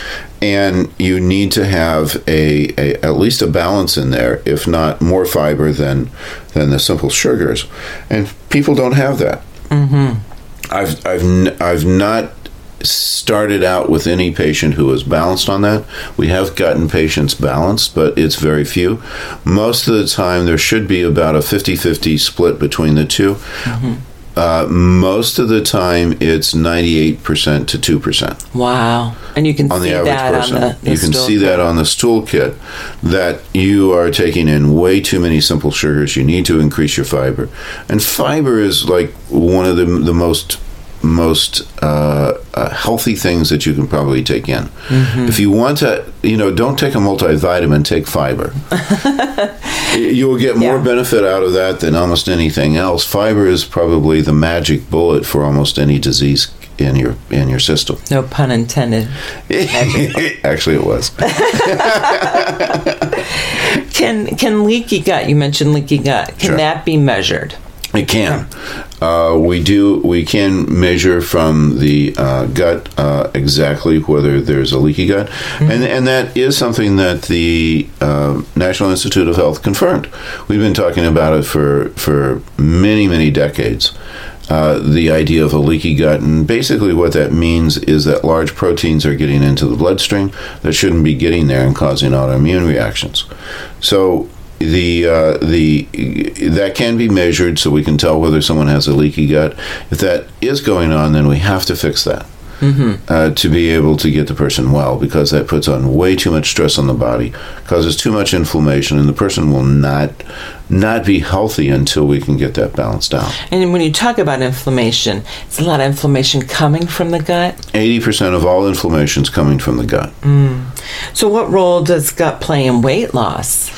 And you need to have a, a at least a balance in there, if not more fiber than than the simple sugars. And people don't have that. Mm-hmm. I've I've n- I've not started out with any patient who was balanced on that. We have gotten patients balanced, but it's very few. Most of the time, there should be about a fifty-fifty split between the two. Mm-hmm. Uh, most of the time, it's ninety-eight percent to two percent. Wow. And you can on see the average that person. on the, the You can stool see kit. that on the stool kit, that you are taking in way too many simple sugars. You need to increase your fiber. And fiber is like one of the, the most most uh, uh, healthy things that you can probably take in. Mm-hmm. If you want to, you know, don't take a multivitamin, take fiber. You will get more Yeah. benefit out of that than almost anything else. Fiber is probably the magic bullet for almost any disease in your in your system. No pun intended. Actually, it was. Can can leaky gut, you mentioned leaky gut, can Sure. that be measured? It can. Uh, we do. We can measure from the uh, gut uh, exactly whether there's a leaky gut, mm-hmm. and and that is something that the uh, National Institute of Health confirmed. We've been talking about it for for many many decades. Uh, the idea of a leaky gut, and basically what that means is that large proteins are getting into the bloodstream that shouldn't be getting there and causing autoimmune reactions. So the uh, the that can be measured, so we can tell whether someone has a leaky gut. If that is going on, then we have to fix that. Mm-hmm. Uh, to be able to get the person well, because that puts on way too much stress on the body, causes too much inflammation, and the person will not not be healthy until we can get that balanced out. And when you talk about inflammation, it's a lot of inflammation coming from the gut. eighty percent of all inflammation is coming from the gut. Mm. So what role does gut play in weight loss?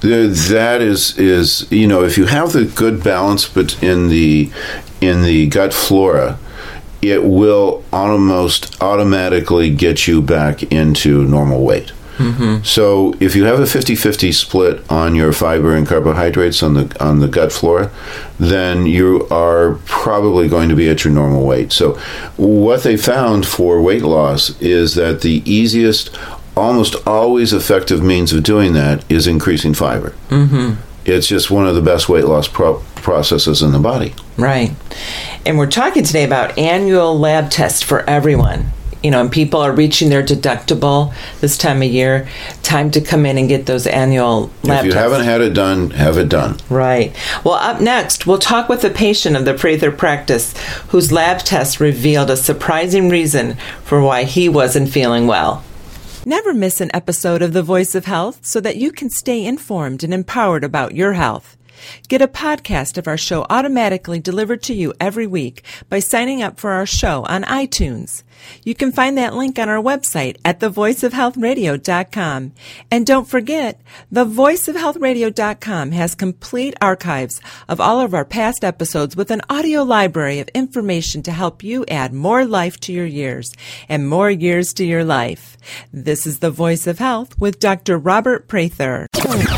That is, is you know, if you have the good balance but in the in the gut flora, it will almost automatically get you back into normal weight. Mm-hmm. So if you have a fifty-fifty split on your fiber and carbohydrates on the on the gut flora, then you are probably going to be at your normal weight. So what they found for weight loss is that the easiest, almost always effective means of doing that is increasing fiber. Mm-hmm. It's just one of the best weight loss pro- processes in the body. Right. And we're talking today about annual lab tests for everyone. You know, and people are reaching their deductible this time of year. Time to come in and get those annual lab tests. If you haven't had it done, have it done. Right. Well, up next, we'll talk with a patient of the Prather practice whose lab test revealed a surprising reason for why he wasn't feeling well. Never miss an episode of The Voice of Health so that you can stay informed and empowered about your health. Get a podcast of our show automatically delivered to you every week by signing up for our show on iTunes. You can find that link on our website at the voice of health radio dot com. And don't forget, the voice of health radio dot com has complete archives of all of our past episodes with an audio library of information to help you add more life to your years and more years to your life. This is The Voice of Health with Doctor Robert Prather.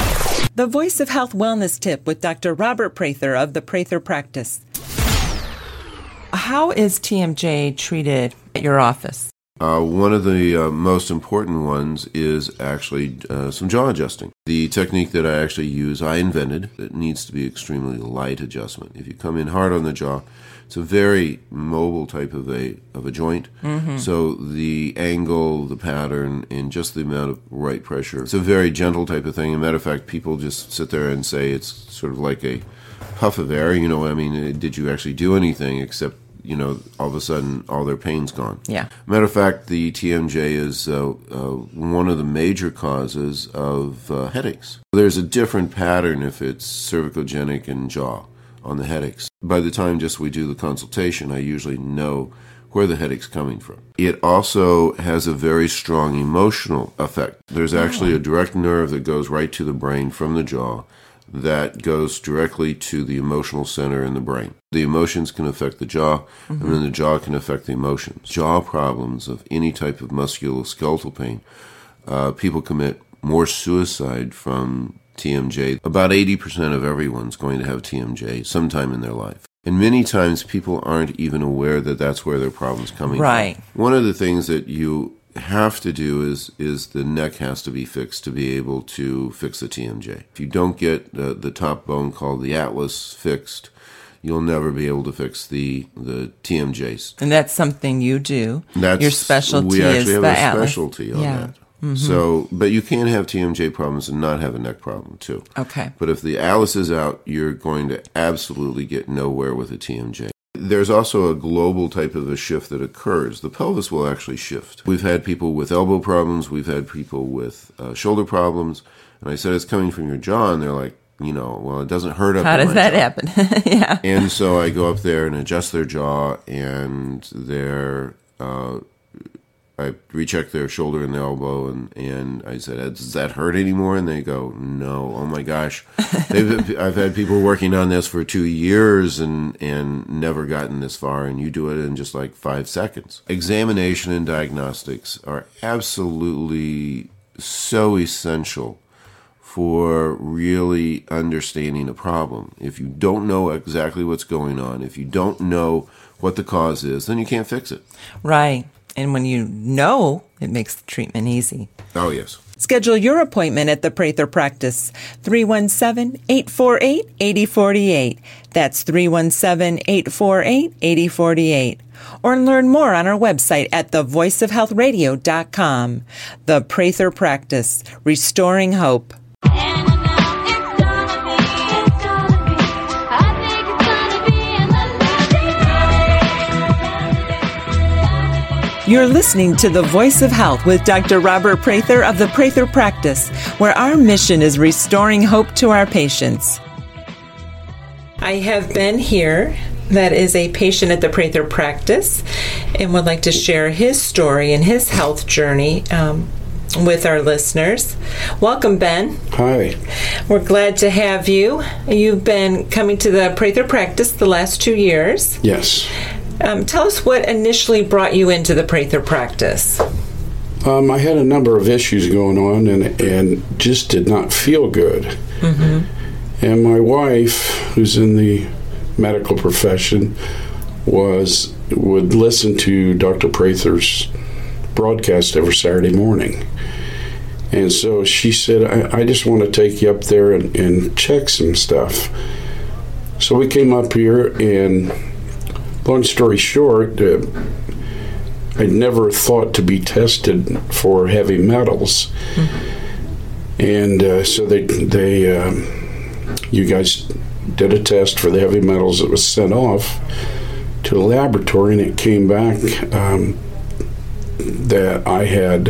The Voice of Health Wellness Tip with Doctor Robert Prather of the Prather Practice. How is T M J treated at your office? Uh, one of the uh, most important ones is actually uh, some jaw adjusting. The technique that I actually use, I invented. It needs to be extremely light adjustment. If you come in hard on the jaw, it's a very mobile type of a of a joint. Mm-hmm. So the angle, the pattern, and just the amount of right pressure, it's a very gentle type of thing. As a matter of fact, people just sit there and say it's sort of like a puff of air. You know, I mean, did you actually do anything except, you know, all of a sudden all their pain's gone. Yeah. Matter of fact, the T M J is uh, uh, one of the major causes of uh, headaches. There's a different pattern if it's cervicogenic and jaw on the headaches. By the time just we do the consultation, I usually know where the headache's coming from. It also has a very strong emotional effect. There's actually a direct nerve that goes right to the brain from the jaw that goes directly to the emotional center in the brain. The emotions can affect the jaw, mm-hmm. and then the jaw can affect the emotions. Jaw problems of any type of musculoskeletal pain, uh, people commit more suicide from T M J. About eighty percent of everyone's going to have T M J sometime in their life. And many times people aren't even aware that that's where their problem's coming right. from. One of the things that you have to do is is the neck has to be fixed to be able to fix the T M J. If you don't get uh, the top bone called the atlas fixed, you'll never be able to fix the, the T M Js. And that's something you do. That's, Your specialty we actually is have the a Atlas. specialty on Yeah. that. Mm-hmm. So, but you can have T M J problems and not have a neck problem too. Okay. But if the Atlas is out, you're going to absolutely get nowhere with a T M J. There's also a global type of a shift that occurs. The pelvis will actually shift. We've had people with elbow problems. We've had people with uh, shoulder problems. And I said, it's coming from your jaw. And they're like, you know, well, it doesn't hurt up How in does my that jaw. happen? Yeah. And so I go up there and adjust their jaw, and they're, uh, I recheck their shoulder and the elbow, and, and I said, does that hurt anymore? And they go, no. Oh my gosh. They've, I've had people working on this for two years and, and never gotten this far, and you do it in just like five seconds. Examination and diagnostics are absolutely so essential for really understanding a problem. If you don't know exactly what's going on, if you don't know what the cause is, then you can't fix it. Right. And when you know, it makes the treatment easy. Oh, yes. Schedule your appointment at the Prather Practice, three one seven, eight four eight, eight zero four eight. That's three one seven, eight four eight, eight zero four eight. Or learn more on our website at the voice of health radio dot com. The Prather Practice, restoring hope. You're listening to The Voice of Health with Doctor Robert Prather of the Prather Practice, where our mission is restoring hope to our patients. I have Ben here, that is a patient at the Prather Practice, and would like to share his story and his health journey um, with our listeners. Welcome, Ben. Hi. We're glad to have you. You've been coming to the Prather Practice the last two years. Yes. Um, tell us what initially brought you into the Prather Practice. Um, I had a number of issues going on and and just did not feel good. Mm-hmm. And my wife, who's in the medical profession, was would listen to Doctor Prather's broadcast every Saturday morning. And so she said, I, I just want to take you up there and, and check some stuff. So we came up here, and long story short, uh, I'd never thought to be tested for heavy metals. Mm-hmm. And uh, so they, they um, you guys did a test for the heavy metals that was sent off to a laboratory, and it came back um, that I had,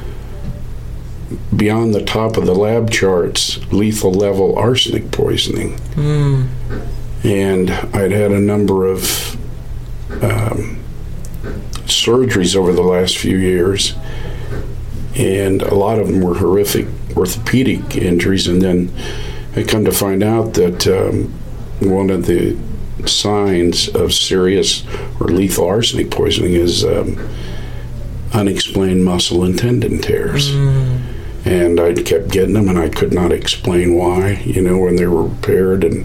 beyond the top of the lab charts, lethal level arsenic poisoning. Mm. And I'd had a number of um, surgeries over the last few years, and a lot of them were horrific orthopedic injuries. And then I come to find out that um, one of the signs of serious or lethal arsenic poisoning is um, unexplained muscle and tendon tears. Mm. And I kept getting them, and I could not explain why, you know, when they were repaired. And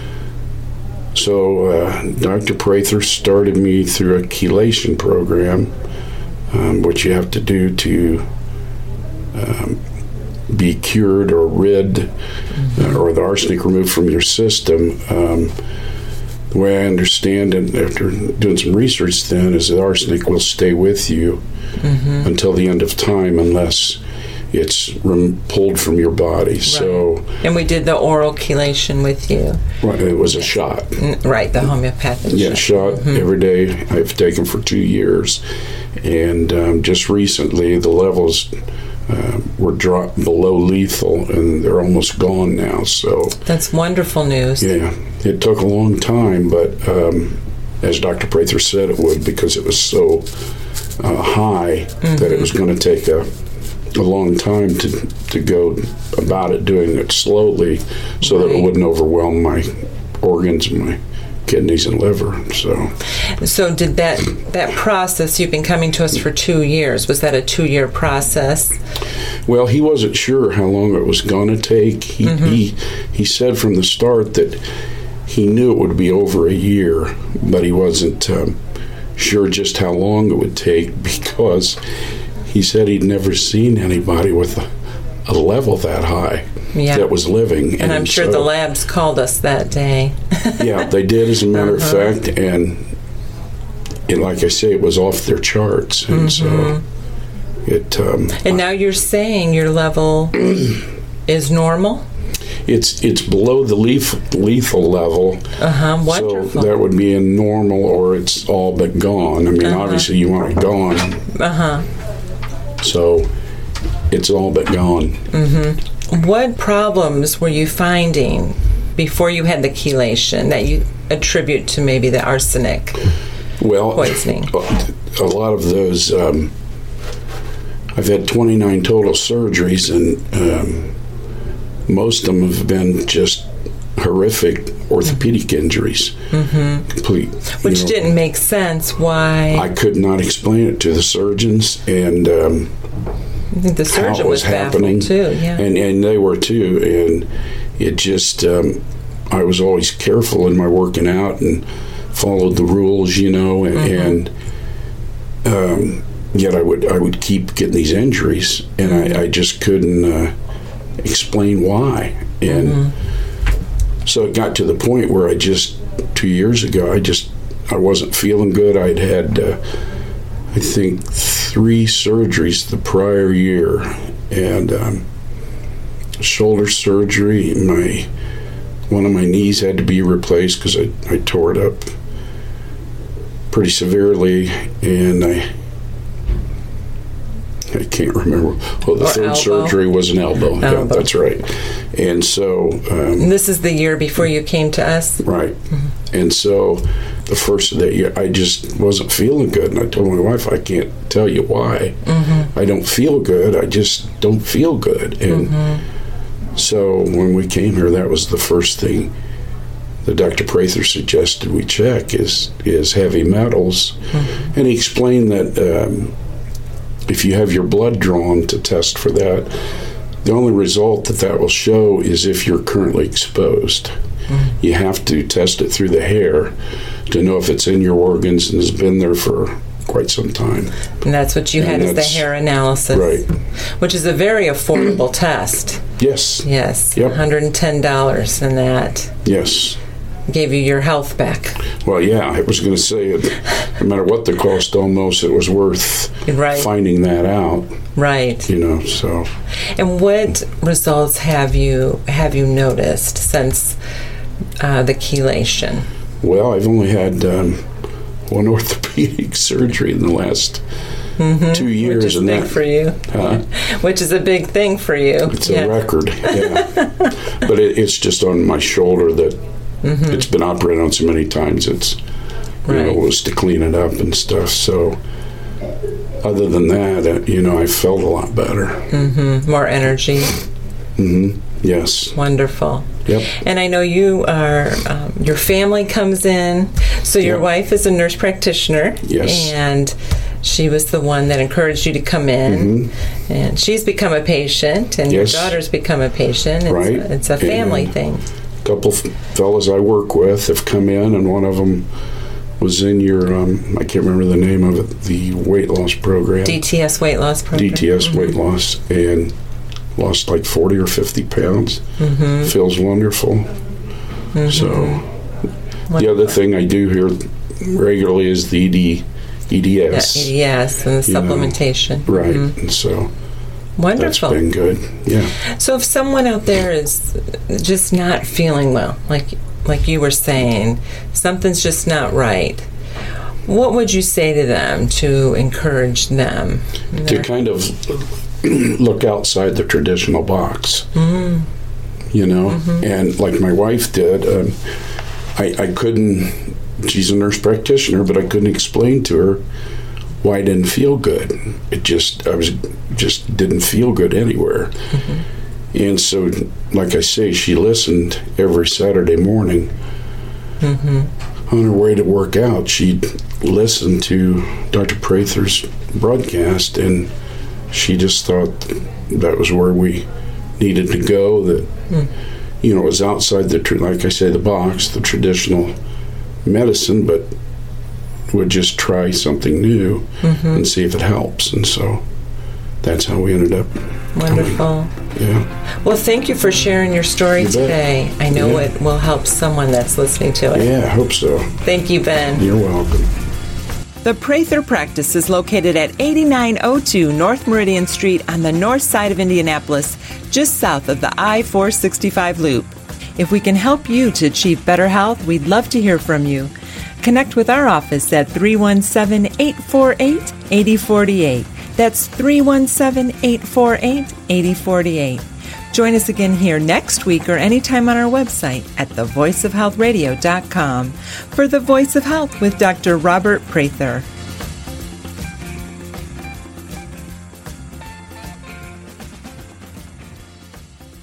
so uh, Doctor Prather started me through a chelation program, um, which you have to do to um, be cured or rid, mm-hmm. uh, or the arsenic removed from your system. Um, the way I understand it, after doing some research then, is that arsenic will stay with you mm-hmm. until the end of time, unless it's rem- pulled from your body. Right. So, and we did the oral chelation with you. Right, it was a shot. Right, the homeopathic yeah, shot. shot mm-hmm. every day. I've taken for two years, and um, just recently the levels uh, were dropped below lethal, and they're almost gone now. So that's wonderful news. Yeah, it took a long time, but um, as Doctor Prather said it would, because it was so uh, high mm-hmm. that it was going to take a a long time to to go about it, doing it slowly, so right. that it wouldn't overwhelm my organs, my kidneys and liver. So, so did that that process? You've been coming to us for two years. Was that a two-year process? Well, he wasn't sure how long it was going to take. He, mm-hmm. he he said from the start that he knew it would be over a year, but he wasn't um, sure just how long it would take, because he said he'd never seen anybody with a, a level that high. Yeah. that was living. And I'm sure so- the labs called us that day. Yeah, they did, as a matter Uh-huh. of fact, and, and like I say, it was off their charts, and so it. Um, And now you're saying your level is normal? it's it's below the lethal, lethal level. Uh-huh, wonderful. So that would be in normal, or it's all but gone. I mean, Uh-huh. obviously you want it gone. Uh-huh. So it's all but gone. What problems were you finding before you had the chelation that you attribute to maybe the arsenic Well, poisoning? a lot of those. Um, I've had twenty-nine total surgeries, and um, most of them have been just horrific orthopedic injuries. Mm-hmm. Complete. Which you know, didn't make sense. Why? I could not explain it to the surgeons, and um, I think the how surgeon it was, was happening, baffled too. Yeah. and and they were too, and it just um, I was always careful in my working out and followed the rules, you know, and, and um, yet I would I would keep getting these injuries, and I, I just couldn't uh, explain why, and so it got to the point where I just two years ago I just I wasn't feeling good. I'd had uh, I think three surgeries the prior year, and um, shoulder surgery. My one of my knees had to be replaced because I, I tore it up pretty severely, and I I can't remember. Well, the Or third elbow. surgery was an elbow. Yeah, Elbow. that's right. And so, um, And this is the year before you came to us? right. And so, the first of that year, I just wasn't feeling good, and I told my wife, I can't tell you why. I don't feel good. I just don't feel good. And so, when we came here, that was the first thing that Doctor Prather suggested we check is is heavy metals, and he explained that um, if you have your blood drawn to test for that, the only result that that will show is if you're currently exposed. You have to test it through the hair to know if it's in your organs and has been there for quite some time. And that's what you had And as the that's- hair analysis. Right. Which is a very affordable test. Yes. Yes. Yep. one hundred ten dollars, and that Yes. gave you your health back. Well, yeah, I was going to say, it, no matter what the cost, almost it was worth Right. finding that out. Right. You know, so And what results have you have you noticed since uh, the chelation? well, I've only had um, one orthopedic surgery in the last two years, Which is and big that for you. uh, Which is a big thing for you. it's Yeah. a record. Yeah, but it, it's just on my shoulder that it's been operated on so many times. It's you know Right. it was to clean it up and stuff. So other than that, uh, you know, I felt a lot better. More energy. Yes. Wonderful. Yep. And I know you are, um, your family comes in. So your Yeah. wife is a nurse practitioner. Yes. And she was the one that encouraged you to come in. And she's become a patient, and Mm-hmm. Yes. your daughter's become a patient. It's, Right. a, it's a family And- thing. A couple f- fellas I work with have come in, and one of them was in your, um, I can't remember the name of it, the weight loss program. D T S weight loss program. D T S weight loss, and lost like forty or fifty pounds. Mm-hmm. Feels wonderful. So, the other thing I do here regularly is the E D, E D Yeah, S. yes, and the You know, supplementation. Right. Mhm. And so that's Wonderful. been good. Yeah. So if someone out there is just not feeling well, like like you were saying, something's just not right, what would you say to them to encourage them? To kind of look outside the traditional box. You know, and like my wife did, um, I, I couldn't, she's a nurse practitioner, but I couldn't explain to her why I didn't feel good. It just, I was, just didn't feel good anywhere. And so, like I say, she listened every Saturday morning. On her way to work out, she'd listen to Doctor Prather's broadcast, and she just thought that was where we needed to go, that, you know, it was outside the, tr- like I say, the box, the traditional medicine, but would just try something new and see if it helps. And so that's how we ended up. Wonderful. Yeah. Well, thank you for sharing your story You bet. today. I know Yeah. it will help someone that's listening to it. Yeah, I hope so. Thank you, Ben. You're welcome. The Prather Practice is located at eighty-nine oh two North Meridian Street on the north side of Indianapolis, just south of the I four sixty-five loop. If we can help you to achieve better health, we'd love to hear from you. Connect with our office at three one seven, eight four eight, eight oh four eight. That's three one seven, eight four eight, eight oh four eight. Join us again here next week or anytime on our website at the voice of health radio dot com for The Voice of Health with Doctor Robert Prather.